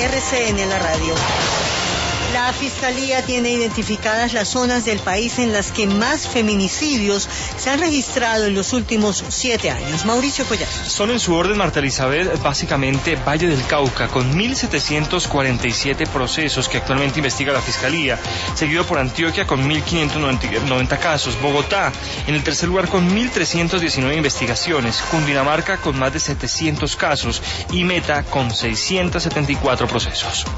RCN, la radio. La Fiscalía tiene identificadas las zonas del país en las que más feminicidios se han registrado en los últimos 7 años. Mauricio Collazo. Son en su orden, Marta Elizabeth, básicamente Valle del Cauca, con 1.747 procesos que actualmente investiga la Fiscalía, seguido por Antioquia con 1.590 casos, Bogotá en el tercer lugar con 1.319 investigaciones, Cundinamarca con más de 700 casos y Meta con 674 procesos.